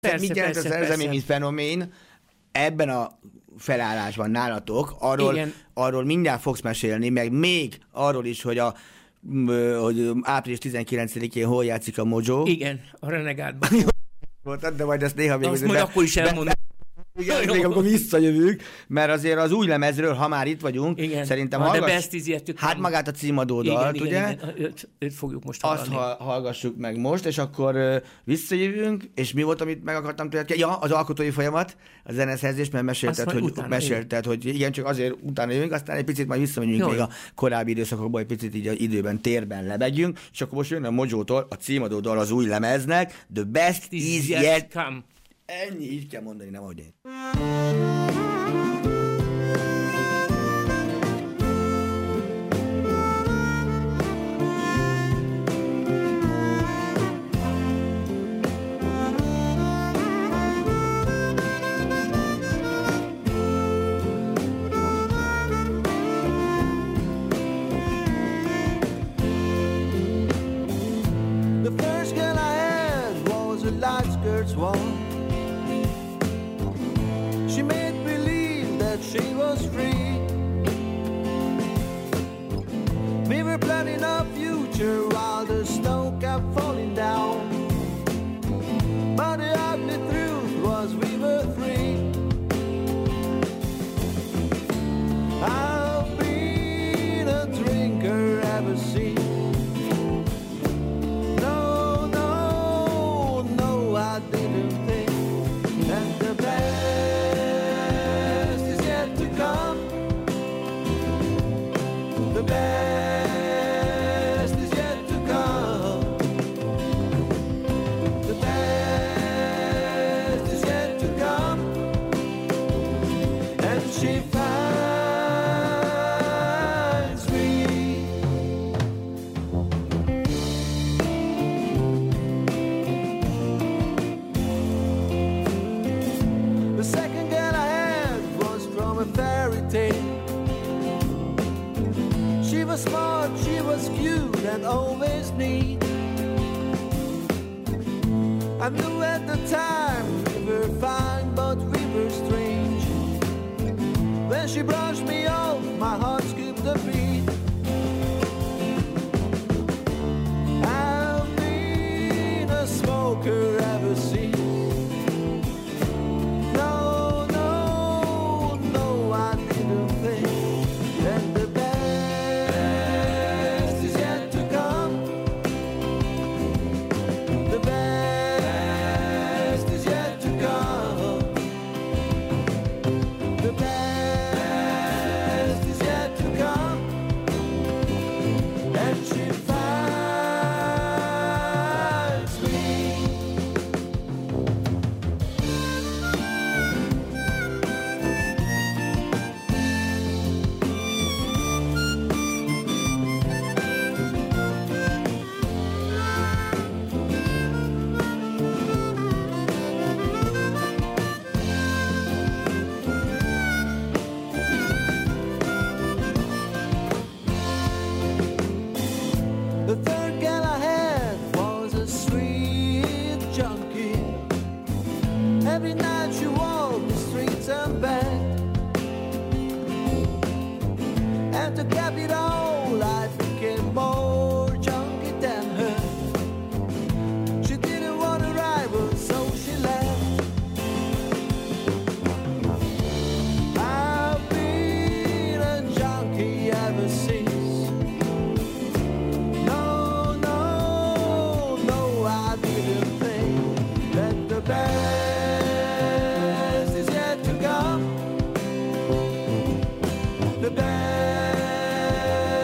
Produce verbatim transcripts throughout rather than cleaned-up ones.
Persze, mit jelent persze, az szerzemény, mint fenomén ebben a felállásban nálatok? Arról, arról mindjárt fogsz mesélni, meg még arról is, hogy a hogy április tizenkilencedikén hol játszik a Mojo. Igen, a Renegádban. Voltad, de majd ezt néha még... Azt majd be, akkor is elmondom. Be, igen, még amikor visszajövünk, mert azért az új lemezről, ha már itt vagyunk, igen. szerintem ha, hallgass... Hát nem. magát a címadódalt, igen, ugye? Igen, igen, őt fogjuk most hallani. Azt hallgassuk meg most, és akkor uh, visszajövünk, és mi volt, amit meg akartam tőled? Ja, az alkotói folyamat, a zeneszerzés, mert mesélted, hogy, mesélted hogy igen, csak azért utána jövünk, aztán egy picit majd visszamegyünk még a korábbi időszakokban, egy picit így a időben, térben lebegyünk, és akkor most jön a Mojótól a címadódal az új lemeznek, The Best Is, is Yet, yet Come. Ennyi, így kell mondani, nem ahogy én. The first girl I had was a light skirts one. She made believe that she was free. We were planning our future while the snow kept falling down. But the ugly truth was we were free. I've been a drinker ever since. No, no, no, I didn't think that the best is yet to come. The best is yet to come. The best is yet to come. And she finds me. The second girl I had was from a fairy tale. She was smart, she was cute and always neat. I knew at the time we were fine, but we were strange. When she brushed me off, my heart skipped a beat. I've been a smoker ever since. No, no, no, I didn't think that the best is yet to come. The best is yet to come. The best is yet to come. And she finds me. The third girl I had was a sweet junkie. Every night she walked the streets and back. And to cap it all, I became more junkie than her. She didn't want a rival, so she left. I've been a junkie ever since. No, no, no, I didn't think that the best is yet to come. The best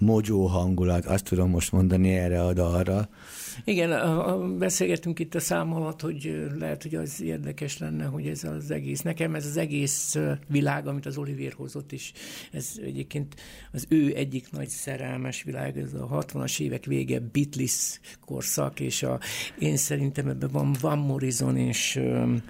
Mojo hangulat, azt tudom most mondani erre a dalra. Igen, a, a, beszélgetünk itt a szám alatt, hogy lehet, hogy az érdekes lenne, hogy ez az egész, nekem ez az egész világ, amit az Olivier hozott is, ez egyébként az ő egyik nagy szerelmes világ, ez a hatvanas évek vége Beatles korszak, és a, én szerintem ebben van Van Morrison és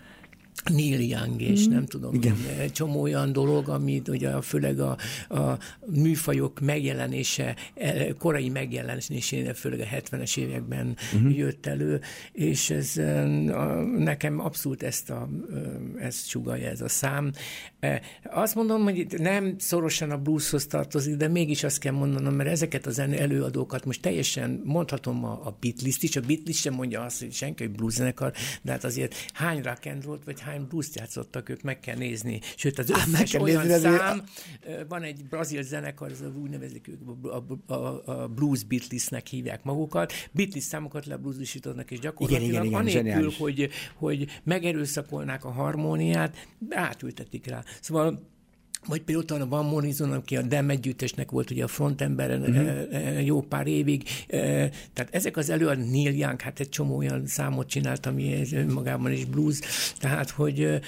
Neil Young, és mm. nem tudom, igen. Egy csomó olyan dolog, amit ugye főleg a, a műfajok megjelenése, korai megjelenésénél, főleg a hetvenes években mm-hmm. jött elő, és ez a, nekem abszolút ezt, a, ezt sugallja ez a szám. Azt mondom, hogy itt nem szorosan a blueshoz tartozik, de mégis azt kell mondanom, mert ezeket az előadókat most teljesen mondhatom a, a Beatles-t is, a Beatles sem mondja azt, hogy senki, hogy blues zenekar, de hát azért hány rock and roll, vagy hány blues-t játszottak, ők meg kell nézni. Sőt, az összes olyan nézni, szám, azért... van egy brazil zenekar, az úgy nevezik ők, a, a, a blues Beatlesnek hívják magukat, Beatles számokat lebluesisítanak, és gyakorlatilag igen, igen, igen, anélkül, hogy, hogy megerőszakolnák a harmóniát, átültetik rá. Szóval vagy például a Van Morrison, aki a Dem együttesnek volt ugye a frontember uh-huh. jó pár évig. Tehát ezek az előadó, Neil Young, hát egy csomó olyan számot csinált, ami önmagában is blues, tehát, hogy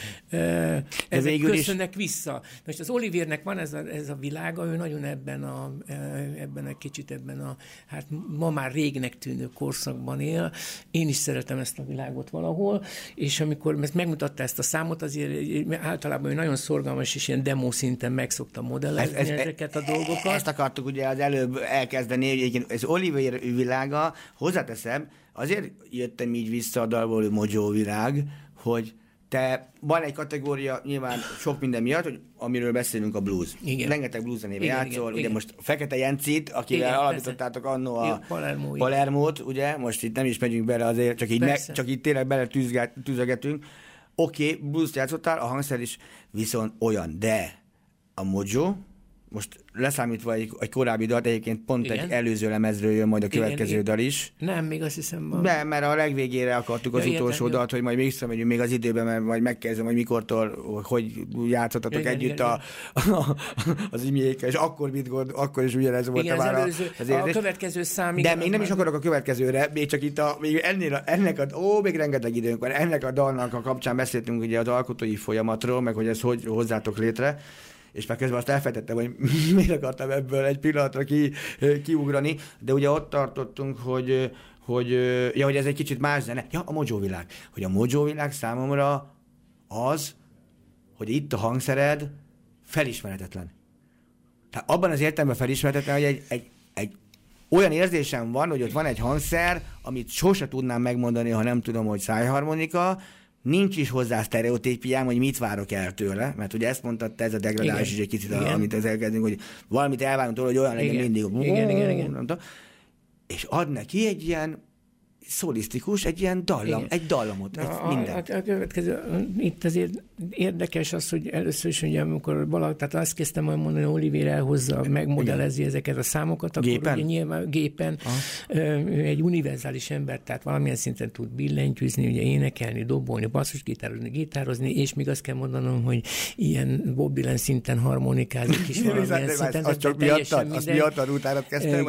ezek köszönnek is... vissza. Most az Oliviernek van ez a, ez a világa, ő nagyon ebben a, ebben a kicsit ebben a, hát ma már régnek tűnő korszakban él. Én is szeretem ezt a világot valahol, és amikor ezt megmutatta ezt a számot, azért általában ő nagyon szorgalmas, és ilyen demo szinten meg szoktam modellezni ez, ez, ezeket a dolgokat. Ezt akartuk ugye az előbb elkezdeni, hogy ez Olivier világa, hozzáteszem, azért jöttem így vissza a dalból, hogy Mojo világ, hogy te, van egy kategória, nyilván sok minden miatt, hogy amiről beszélünk, a blues. Igen. Rengeteg blues zenébe játszol, igen, ugye igen. Most Fekete Jencit, akivel igen, alapítottátok annó a Palermo, Palermót, ugye, most itt nem is megyünk bele azért, csak így, meg, csak így tényleg bele tűzögetünk. Oké, okay, blues játszottál, a hangszer is viszont olyan, de a Mojo, most leszámítva egy, egy korábbi dalt, egyébként pont igen. egy előző lemezről jön majd a következő igen, dal is. Nem, még azt hiszem van. De, mert a legvégére akartuk az ja, utolsó értem, dalt, hogy majd visszamegyünk még az időben, mert majd megkezdem, hogy mikortól, hogy játszottatok igen, együtt igen, a, a, az imjékkel, és akkor mit gond, akkor is ugyanez volt igen, már az, előző, az érzés. A következő szám. De még nem is akarok a következőre, még csak itt a, még ennél a, ennek a, ó, még rengeteg időnk van, ennek a dalnak a kapcsán beszéltünk ugye az alkotói folyamatról, meg hogy ez hogy hozzátok létre. És már közben azt elfejtettem, hogy miért akartam ebből egy pillanatra ki, kiugrani, de ugye ott tartottunk, hogy, hogy, ja, hogy ez egy kicsit más zene. Ja, a Mojo világ. Hogy a Mojo világ számomra az, hogy itt a hangszered felismerhetetlen. Tehát abban az értelemben felismerhetetlen, hogy egy, egy, egy olyan érzésem van, hogy ott van egy hangszer, amit sose tudnám megmondani, ha nem tudom, hogy szájharmonika, nincs is hozzá sztereotípiám, hogy mit várok el tőle, mert ugye ezt mondtad te, ez a degradálás is egy kicsit, a, amit az elkezdünk, hogy valamit elvárunk tőle, hogy olyan legyen igen. mindig. Igen, igen, igen. És ad neki egy ilyen szolisztikus, egy ilyen dallam, egy dallamot, egy a, mindent. A, a következő, itt azért érdekes az, hogy először is, ugye, amikor valaki, tehát azt kezdtem majd mondani, hogy Olivier elhozza, megmodellezi ezeket a számokat, akkor gépen? Ugye nyilván gépen ő egy univerzális ember, tehát valamilyen szinten tud billentyűzni, ugye énekelni, dobolni, basszusgitározni, gitározni, és még azt kell mondanom, hogy ilyen Bob Dylan szinten harmonikázik is valamilyen szinten. Azt csak miattad, azt miattad utána kezdtem.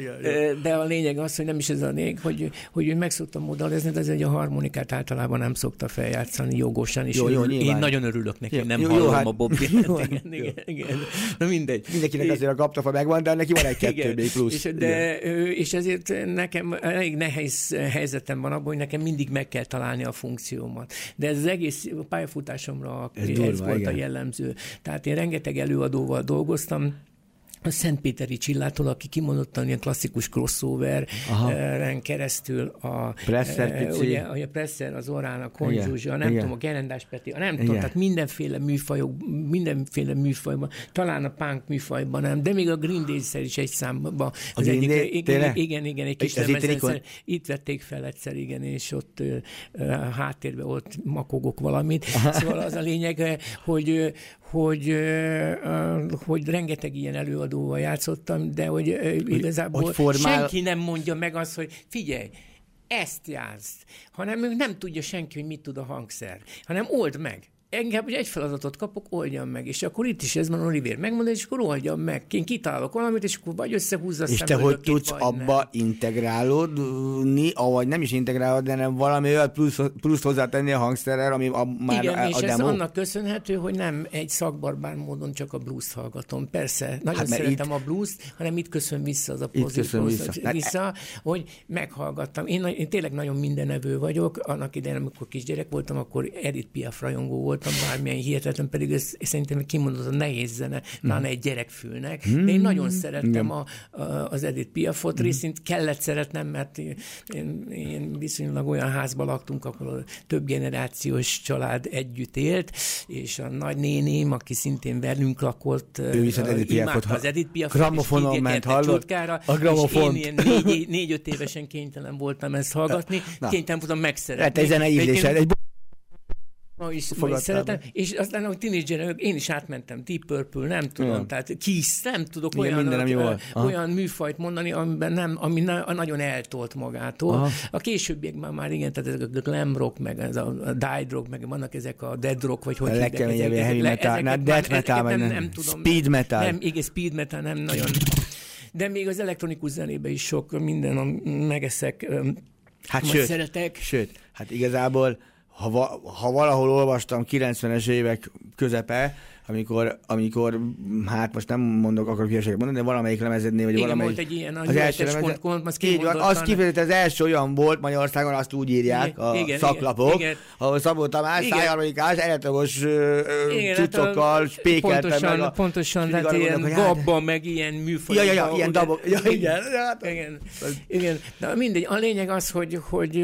De a lényeg az, hogy nem is ez a lényeg, hogy, hogy ő meg szokta modellezni, de ez egy a harmonikát általában nem szokta feljátszani jogosan, és jó, jó, én nagyon örülök neki, jó, nem jó, hallom hát, a Bob Dylan-t. Igen, igen, igen. Na mindegy. Mindenkinek azért a kaptafa megvan, de neki van egy-kettő még plusz. És, de, és ezért nekem elég nehéz helyzetem van abban, hogy nekem mindig meg kell találni a funkciómat. De ez az egész pályafutásomra ez, ez durva, volt igen. a jellemző. Tehát én rengeteg előadóval dolgoztam, a Szentpéteri Csillától, aki kimondottan ilyen klasszikus crossover-en keresztül a Presser, e, ugye, a Presser, az Orán, a Konzsuzsa, nem igen. tudom, a Gerendás Peti, nem igen. tudom, tehát mindenféle műfajok, mindenféle műfajban, talán a punk műfajban nem, de még a Green Day-szer is egy számban. Az egyik, Day, igen, igen, igen, egy kis lemezen, itt vették fel egyszer, igen, és ott uh, háttérben ott makogok valamit. Szóval az a lényeg, hogy hogy, uh, hogy rengeteg ilyen előadóval játszottam, de hogy uh, igazából hogy formál... senki nem mondja meg azt, hogy figyelj, ezt játsz, hanem nem tudja senki, hogy mit tud a hangszer, hanem old meg. engem, hogy egy feladatot kapok, oldjam meg, és akkor itt is ez van, Olivér megmondja, és akkor oldjam meg. Én kitálok valamit, és akkor vagy összehúzza a és te hogy tudsz abba nem. integrálódni, avagy nem is integrálod, de nem valami olyan plusz, plusz hozzátenni a hangszerrel, ami a, már igen, a, a és demo? ez annak köszönhető, hogy nem egy szakbarbár módon csak a blues-t hallgatom. Persze, nagyon hát, szeretem itt... a blues-t, hanem itt köszön vissza az a pozíció, vissza. vissza, hogy meghallgattam. Én, én tényleg nagyon mindenevő vagyok. Annak idején, amikor kisgyerek voltam, akkor Edith Piaf rajongó voltam, bármilyen hihetetlen, pedig ez szerintem kimondottan nehéz zene, pláne egy gyerekfülnek. Mm. De én nagyon szerettem mm. a, a, az Edith Piafot, mm. részint kellett szeretnem, mert én, én, én viszonylag olyan házban laktunk, ahol több generációs család együtt élt, és a nagynéném, aki szintén velünk lakott, ő viszont Edith Piafot, az Edith Piafot, gramofonon ment, hallott? A gramofont. És én ilyen négy, négy-öt évesen kénytelen voltam ezt hallgatni, na. kénytelen voltam megszeretni. Hát egy zenei ízlésed, egy ma is, ma is szeretem, és aztán, ahogy tínédzser, én is átmentem, Deep Purple, nem tudom, ja. tehát Kiss, nem tudok igen, olyan, olyan, olyan műfajt mondani, amiben nem, ami na, nagyon eltolt magától. Aha. A későbbiekben már igen, tehát ezek a glam rock, meg ez a, a died rock, meg vannak ezek a dead rock, vagy hogy a legkeményebb heavy metal, na, death metal, nem, nem, nem tudom. Speed metal. Nem, igen, speed metal nem nagyon. De még az elektronikus zenében is sok minden, a megeszek, hát sőt, szeretek. Sőt, hát igazából Ha, va, ha valahol olvastam kilencvenes évek közepe, amikor, amikor, hát most nem mondok, akarok hülyeséget mondani, de valamelyik lemezednél, vagy igen, valamelyik... volt egy ilyen, az első lemezed, pont, az így van, az kifejezetten az első olyan volt Magyarországon, azt úgy írják igen, a igen, szaklapok, igen, ahol Szabó Tamás szájharmonikás, elektromos cuccokkal hát spékelte pontosan, meg a... Pontosan, tehát ilyen gabba, meg ilyen műfaj. Ja, ja, ja, ilyen dabok. Ja, igen. Igen, igen. De mindegy, a lényeg az, hogy, hogy,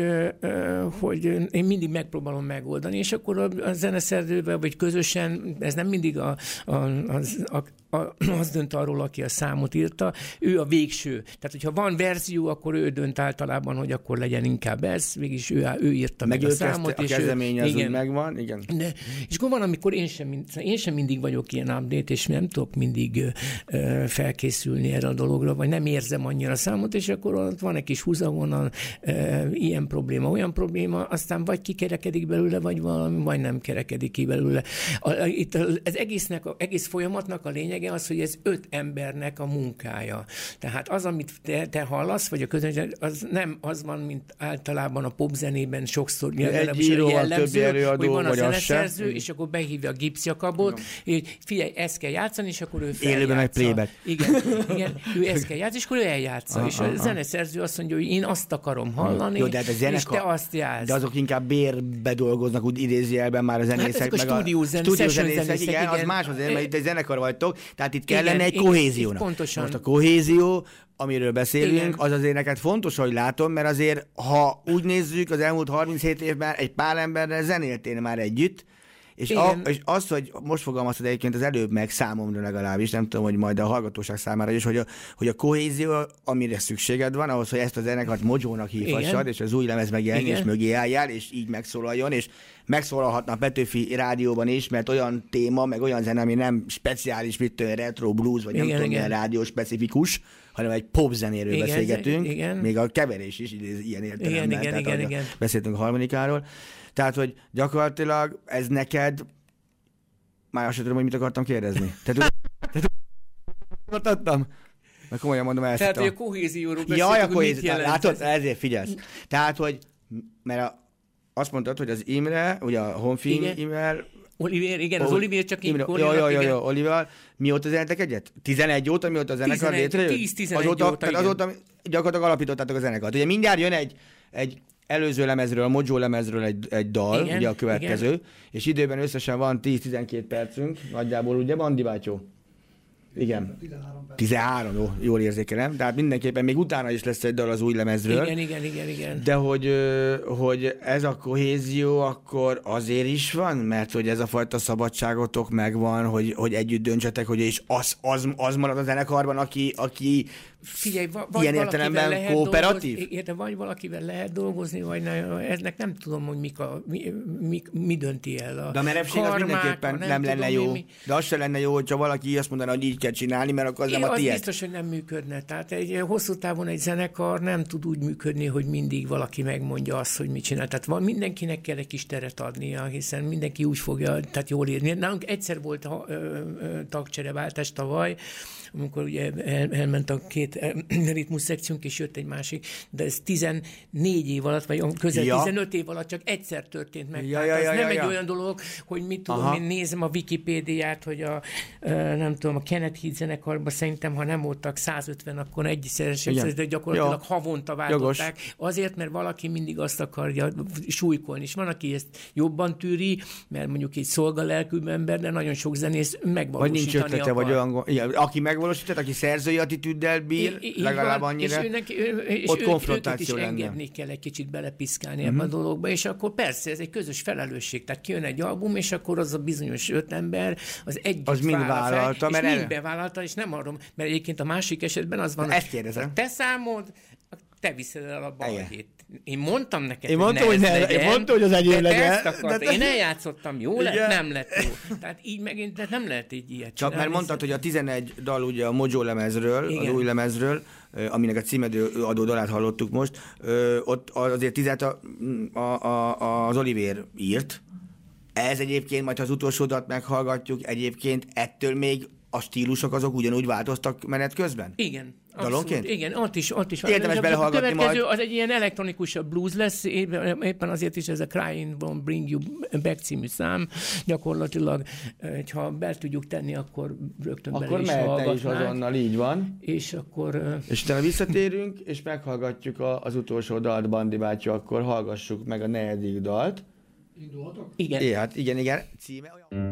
hogy én mindig megpróbálom megoldani, és akkor a zeneszerzővel, vagy közösen, ez nem mindig A, a, az, a, a, az dönt arról, aki a számot írta, ő a végső. Tehát, hogyha van verzió, akkor ő dönt általában, hogy akkor legyen inkább ez, mégis ő, ő írta meg, meg a számot. A és kezemény az igen, úgy megvan, igen. De, és akkor van, amikor én sem, én sem mindig vagyok ilyen update, és nem tudok mindig ö, felkészülni erre a dologra, vagy nem érzem annyira a számot, és akkor ott van egy kis húzavonal, ö, ilyen probléma, olyan probléma, aztán vagy kikerekedik belőle, vagy valami, vagy nem kerekedik ki belőle. A, itt az egésznek, a, egész folyamatnak a lényege az, hogy ez öt embernek a munkája. Tehát az, amit te, te hallasz, vagy a közönség, az nem az van, mint általában a popzenében sokszor egy író, jellemző, előadó, hogy van a zeneszerző, és akkor behívja a Gipszjakabot, hogy figyelj, ezt kell játszani, és akkor ő feljátsza. Élőben meg playback. Igen, igen, ő ezt kell játszani, és akkor ő eljátsza. Aha, és a aha. zeneszerző azt mondja, hogy én azt akarom hallani, jó, de hát a zeneka, és te azt játsz. De azok inkább bérbe dolgoznak, úgy idézőjelben már a zenészek. Hát meg a stúdiózenészek, igen, igen, az más azért, mert itt egy zenekar vagytok, tehát itt kellene igen, egy igen, kohéziónak. Pontosan. Most a kohézió, amiről beszélünk, igen. az azért neked fontos, hogy látom, mert azért, ha úgy nézzük, az elmúlt harminchét évben egy pár emberrel zenéltél már együtt, és, a, és az, hogy most fogalmaztad egyébként az előbb meg számomra legalábbis, nem tudom, hogy majd a hallgatóság számára is, hogy a, hogy a kohézió, amire szükséged van, ahhoz, hogy ezt a zenekart Mojónak hívhassad, és az új lemez megjelenni, és mögé álljál, és így megszólaljon, és megszólalhatna a Petőfi rádióban is, mert olyan téma, meg olyan zene, ami nem speciális, mint retro blues, vagy igen, nem tudom, milyen rádió specifikus, hanem egy pop zenéről igen, beszélgetünk, igen. Még a keverés is ilyen értelemben, igen, igen, igen, igen. beszéltünk a harmonikáról. Tehát, hogy gyakorlatilag ez neked, már azt sem tudom, hogy mit akartam kérdezni. Tehát, tehát adtam? Meg komolyan mondom, ezt. Tehát, hogy a kohézióról beszéltünk, ja, a kohézió, látod, ezért figyelsz. Tehát, hogy, mert a, azt mondtad, hogy az Imre, ugye a Honfi e-mail, Olivér, igen, az Olivér csak így Jó, jó, jó, jó, Olivér. Mióta zenéltek egyet? tizenegy óta, mióta a zenekar létrejött? tíz-tizenegy óta, tehát azóta gyakorlatilag alapítottátok a zenekart. Ugye mindjárt jön egy, egy előző lemezről, a Mojo lemezről egy, egy dal, igen, ugye a következő, igen. És időben összesen van tíz-tizenkét percünk, nagyjából ugye, Bandi bátyó? Igen. tizenhárom, jó, jól érzékelem. Tehát mindenképpen még utána is lesz egy dal az új lemezről. Igen, igen, igen, igen. De hogy, hogy ez a kohézió akkor azért is van, mert hogy ez a fajta szabadságotok megvan, hogy, hogy együtt döntsetek, hogy és az, az, az marad a zenekarban, aki, aki figyelj, vagy ilyen értelemben kooperatív? Érte, vagy valakivel lehet dolgozni, vagy ne, eznek nem tudom, hogy mik a, mi, mi, mi dönti el a de a merevség az mindenképpen nem, nem lenne tudom, jó. Mi, de az se lenne jó, hogyha valaki azt mondaná, hogy így kell kell csinálni, mert akkor az Én nem a az tiéd. biztos, hogy nem működne. Tehát egy hosszú távon egy zenekar nem tud úgy működni, hogy mindig valaki megmondja azt, hogy mit csinál. Tehát van, mindenkinek kell egy kis teret adnia, hiszen mindenki úgy fogja, tehát jól írni. Nálunk egyszer volt a tagcsereváltás tavaly, amikor ugye el, elment a két ritmus szekciónk, és jött egy másik, de ez tizennégy év alatt, vagy közel ja. tizenöt év alatt csak egyszer történt meg. Ja, hát ja, az ja, nem ja, egy ja. olyan dolog, hogy mit tudom, Aha. én nézem a Wikipédiát, hogy a, nem tudom, a Kenneth Heat zenekarban szerintem, ha nem voltak százötven, akkor egyszerűen, de gyakorlatilag ja. havonta váltották. Jogos. Azért, mert valaki mindig azt akarja súlykolni, és van, aki ezt jobban tűri, mert mondjuk egy szolgalelkű ember, de nagyon sok zenész megvalósítani vagy nincs ötlete, akar. Vagy olyan, igen, aki megvalósített, aki szerzői attitűddel bír, I, legalább van, annyira, és őnek, ő, és ott ő, konfrontáció lenne. Engedni kell egy kicsit belepiszkálni uh-huh. ebbe a dologba, és akkor persze ez egy közös felelősség. Tehát kijön egy album, és akkor az a bizonyos öt ember az együtt az mind vállalta, fel, és mind el... bevállalta, és nem arról, mert egyébként a másik esetben az van, ezt kérdezem. Te számod, te viszed el a balhét. Én mondtam neked, én hogy mondtam, hogy ne, legyen, én mondtam, hogy az enyém legyen. De te... Én eljátszottam, jó lett, nem lett jó. Tehát így megint de nem lehet így ilyet Csak csinálni. mert mondtad, hogy a tizenegy dal ugye a Mojo lemezről, igen. az új lemezről, aminek a címedő adó dalát hallottuk most, ott azért tizet a, a, a, az Olivér írt. Ez egyébként, majd ha az utolsó dalt meghallgatjuk, egyébként ettől még a stílusok azok ugyanúgy változtak menet közben? Igen. Dalonként? Igen, ott is, ott is. Érdemes belehallgatni majd. Az egy ilyen elektronikusabb blues lesz, éppen azért is ez a Crying Won't Bring You Back című szám. Gyakorlatilag, ha be tudjuk tenni, akkor rögtön akkor bele is hallgatnánk. Akkor mehet is azonnal, így van. És akkor... És utána visszatérünk, és meghallgatjuk a, az utolsó dalt, Bandi bácsi, akkor hallgassuk meg a negyedik dalt. Indulhatok? Igen. É, hát igen, igen. Címe olyan...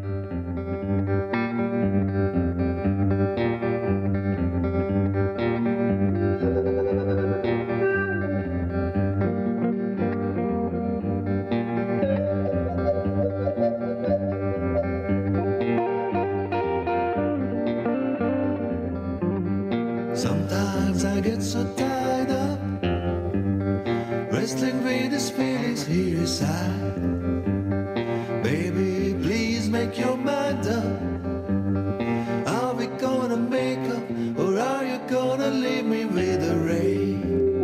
Sometimes I get so tied up, wrestling with these feelings here inside. Baby, please make your mind up. Are we gonna make up, or are you gonna leave me with the rain?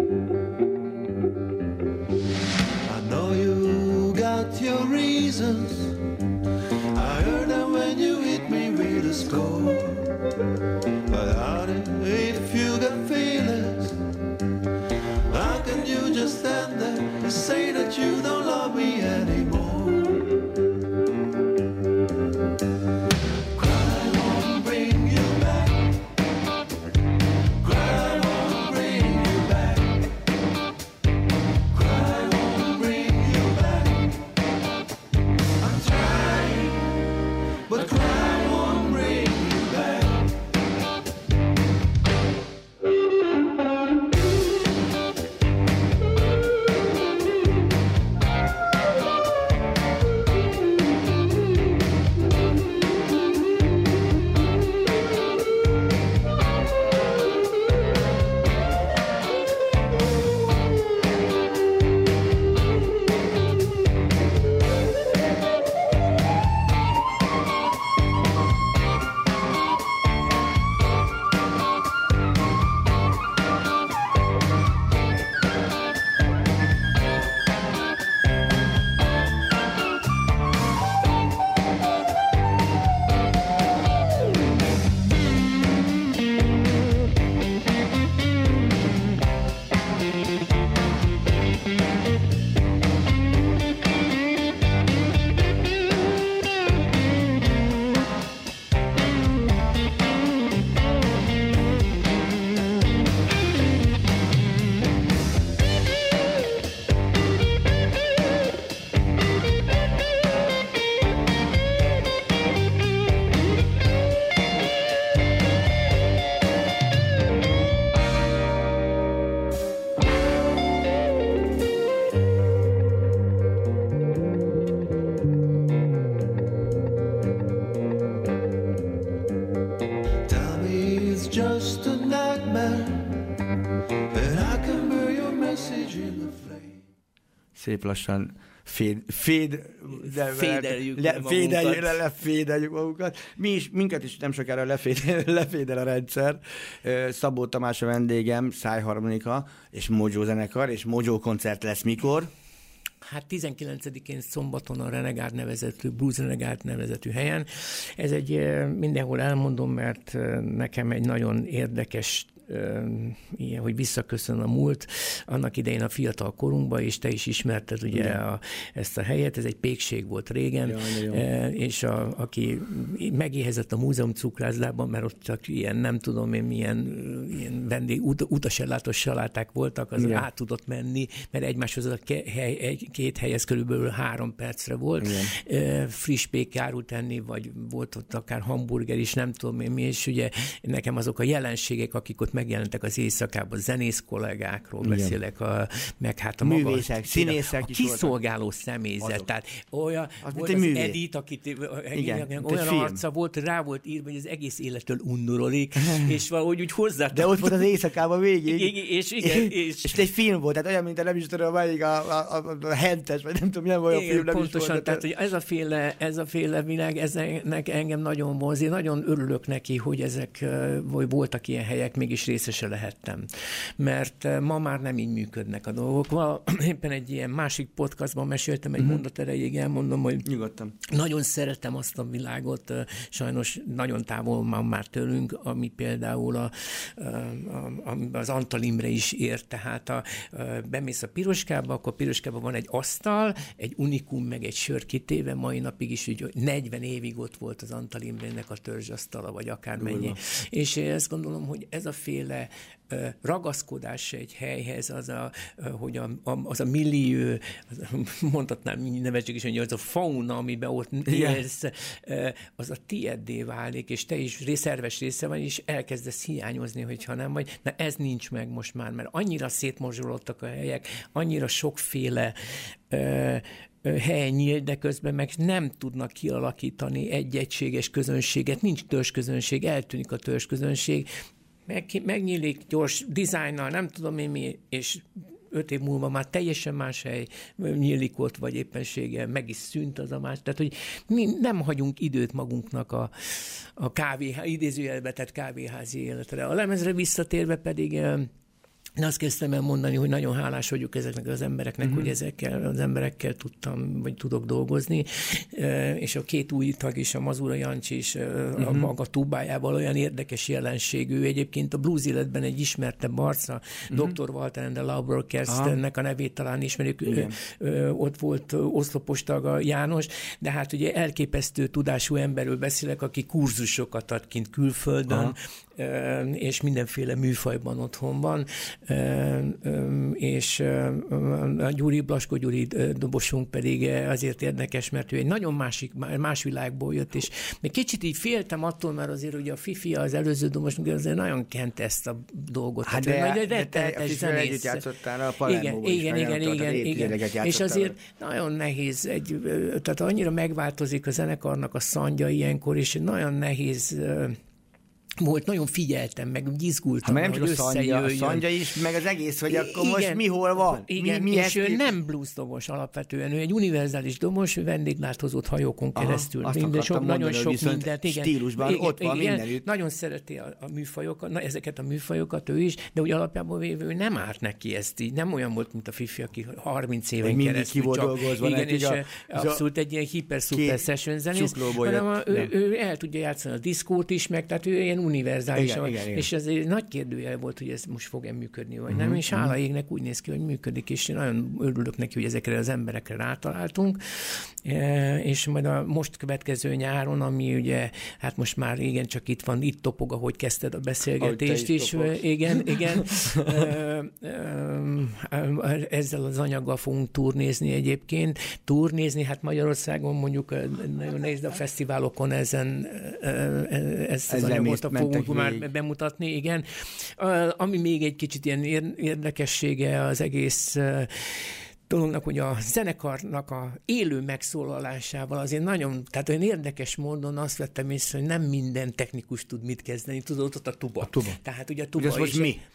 I know you got your reasons, I heard them when you hit me with a score. But honey, if you got feelings, how can you just stand there and say that you don't love me anymore? Cry won't bring you back. Cry won't bring you back. Cry won't bring you back. I'm trying, but cry won't bring you back. Just a nightmare, but I can bear your message in the flame. Szép lassan féd, féd, de, fédeljük le, le fédeljük, le, lefédeljük magunkat. Mi is, minket is nem sokára lefédel, lefédel a rendszer. Szabó Tamás a vendégem, szájharmonika, és Mojo zenekar, és Mojo koncert lesz mikor? Hát tizenkilencedikén szombaton a Renegade nevezetű, Blues Renegade nevezetű helyen. Ez egy, mindenhol elmondom, mert nekem egy nagyon érdekes ilyen, hogy visszaköszön a múlt, annak idején a fiatal korunkba, és te is ismerted ugye a, ezt a helyet, ez egy pékség volt régen, ja, e, és a, aki megéhezett a múzeum cukrászdában, mert ott csak ilyen, nem tudom én, milyen ilyen vendég, ut, utasellátós saláták voltak, az át tudott menni, mert egymáshoz a ke, hely, egy, két helyez körülbelül három percre volt. E, friss pék árult enni, vagy volt ott akár hamburger is, nem tudom én mi, és ugye nekem azok a jelenségek, akik ott megjelentek az éjszakában, zenész kollégákról igen. beszélek, a, meg hát a maga... Művészek, színészek a kiszolgáló személyzet, azok. Tehát olyan az volt az Edith, akit igen, olyan arca volt, rá volt írva, hogy az egész élettől undurolik, és valahogy úgy hozzá... De ott volt az éjszakában végig. Igen, és igen. És, és egy film volt, tehát olyan, mint a nem is tudom, melyik a, a, a, a Hentes, vagy nem tudom, milyen olyan igen, film, nem pontosan, is volt. Tehát, hogy ez a féle, ez a féle világ, ez engem nagyon vonz. Én nagyon örülök neki, hogy ezek, vagy voltak ilyen helyek, mégis részese lehettem. Mert ma már nem így működnek a dolgok. Val, éppen egy ilyen másik podcastban meséltem, egy uh-huh. mondat erejéig elmondom, hogy nyugodtan. Nagyon szeretem azt a világot, sajnos nagyon távol van már tőlünk, ami például a, a, a, az Antal Imre is ért. Tehát a, a, bemész a Piroskába, akkor a Piroskában van egy asztal, egy unikum, meg egy sör kitéve, mai napig is, hogy negyven évig ott volt az Antal Imrének a törzsasztala, vagy akármennyi. Ulva. És én ezt gondolom, hogy ez a féle ragaszkodás egy helyhez, az a, hogy a, az a millió, mondhatnám nevetség is, hogy az a fauna, amiben ott élsz, az a tieddé válik, és te is szerves része vagy, és elkezdesz hiányozni, hogyha nem vagy. Na ez nincs meg most már, mert annyira szétmorzsolódtak a helyek, annyira sokféle hely nyílt, de közben meg nem tudnak kialakítani egy egységes közönséget, nincs törzsközönség, eltűnik a törzsközönség, Meg, megnyílik gyors dizájnnal, nem tudom én mi, és öt év múlva már teljesen más hely nyílik ott, vagy éppenséggel meg is szűnt az a más. Tehát, hogy mi nem hagyunk időt magunknak a, a kávéház, idézőjelbe tett kávéházi életre. A lemezre visszatérve pedig én azt kezdtem el mondani, hogy nagyon hálás vagyok ezeknek az embereknek, uh-huh. hogy ezekkel az emberekkel tudtam, vagy tudok dolgozni, és a két új tag is, a Mazura Jancsi is uh-huh. a maga tubájával olyan érdekes jelenségű. Egyébként a blues életben egy ismertebb arca, uh-huh. doktor Walter and the Lawbroker's-nek a nevét talán ismerjük, ott volt oszlopos tag János, de hát ugye elképesztő tudású emberről beszélek, aki kurzusokat ad kint külföldön, uh-huh. és mindenféle műfajban otthon van, és a Gyuri, Blaskó Gyuri dobosunk pedig azért érdekes, mert ő egy nagyon másik, más világból jött, és még kicsit így féltem attól, mert azért ugye a Fifi, az előző dobosunk azért nagyon kent ezt a dolgot. Hát de, de, de te a Fifivel együtt játszottál a Palermóban is. Igen, igen, igen, igen, igen. És azért nagyon nehéz, egy, tehát annyira megváltozik a zenekarnak a szandja ilyenkor, és nagyon nehéz volt, nagyon figyeltem, meg izgultam, ha, hogy nem csak a szandja, a szandja is, meg az egész, hogy akkor igen, most mi hol van? Igen, mi, mi és ő kép... nem blues dobos alapvetően, ő egy univerzális dobos, vendéglátozott hajókon aha, keresztül. Minden, sok, mondani, nagyon sok mindent. Igen, stílusban, igen, ott van igen, mindenütt. Nagyon szereti a, a műfajokat, na, ezeket a műfajokat ő is, de úgy alapjában véve ő nem árt neki ezt így. Nem olyan volt, mint a Fifi, aki harminc éven mindig keresztül ki volt dolgozva. Igen, és a, abszolút egy ilyen hiper-szuper session zenész, hanem ő el tudja játszani a diszkót is, meg, tehát ő ilyen univerzális. Igen, igen, igen. És ez egy nagy kérdőjel volt, hogy ez most fog-e működni, vagy uh-huh, nem, és hála uh-huh. égnek úgy néz ki, hogy működik, és én nagyon örülök neki, hogy ezekre az emberekre rátaláltunk, e, és majd a most következő nyáron, ami ugye, hát most már igen, csak itt van, itt topog, ahogy kezdted a beszélgetést is, topogsz. igen, igen, e, e, ezzel az anyaggal fogunk turnézni egyébként, turnézni, hát Magyarországon mondjuk nagyon nehéz, de a fesztiválokon ezen ezt az anyagot fogunk már bemutatni, igen. Ami még egy kicsit ilyen érdekessége az egész dolognak, hogy a zenekarnak a élő megszólalásával azért nagyon, tehát olyan érdekes módon azt vettem észre, hogy nem minden technikus tud mit kezdeni. Tudod, ott a tuba. A tuba. Tehát ugye a tuba is. Most mi?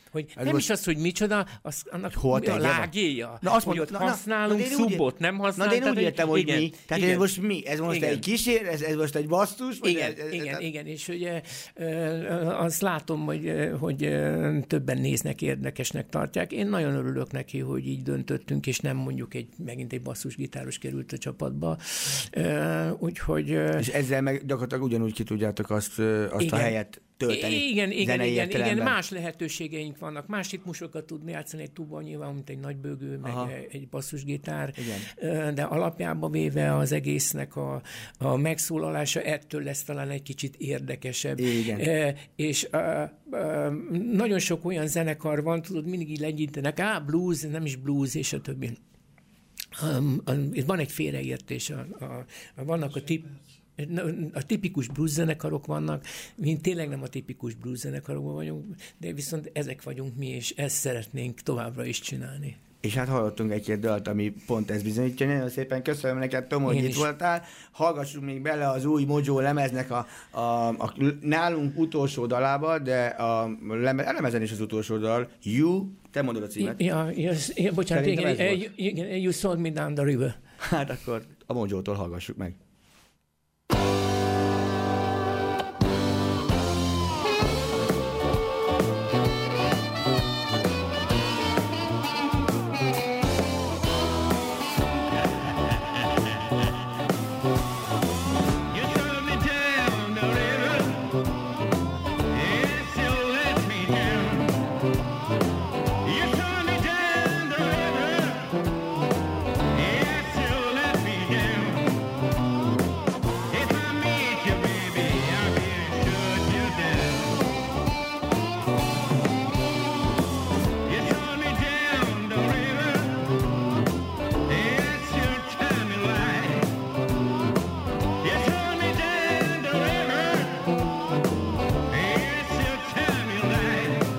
Hogy nem most... is az, hogy micsoda, az, annak hol mi a lágéja. Na, azt hogy mondod, ott na, használunk na, szubot, nem használunk. Na, de én úgy értem, hogy igen, mi. Tehát igen, ez most mi? Ez most igen. egy kísér, ez, ez most egy basszus? Igen, ez, ez, igen, ez, igen, és ugye azt látom, hogy, hogy többen néznek, érdekesnek tartják. Én nagyon örülök neki, hogy így döntöttünk, és nem mondjuk egy, megint egy basszusgitáros került a csapatba. Úgyhogy... És ezzel meg gyakorlatilag ugyanúgy ki tudjátok azt, azt igen. a helyet tölteni. Igen, igen, igen, igen, más lehetőségeink vannak. Más ritmusokat tudni játszani egy tuba nyilván, mint egy nagybőgő, meg Aha. egy basszusgitár. Igen. De alapjában véve az egésznek a, a megszólalása ettől lesz talán egy kicsit érdekesebb. Igen. E, és a, a, nagyon sok olyan zenekar van, tudod, mindig így legyintenek, á, blues, nem is blues, és a többi. Um, um, van egy félreértés. A, a, a, vannak a tip... A tipikus blues zenekarok vannak, mi tényleg nem a tipikus blues zenekarokban vagyunk, de viszont ezek vagyunk mi, és ezt szeretnénk továbbra is csinálni. És hát hallottunk egy-két dalt, ami pont ezt bizonyítja. Nagyon szépen köszönöm neked, Tom, hogy itt voltál. Hallgassunk még bele az új Mojo lemeznek a, a, a nálunk utolsó dalába, de a, leme, a lemezen is az utolsó dal. You, te mondod a címet. Ja, yes, ja, bocsánat, igen, igen, You Sold Me Down the River. Hát akkor a Mojótól hallgassuk meg.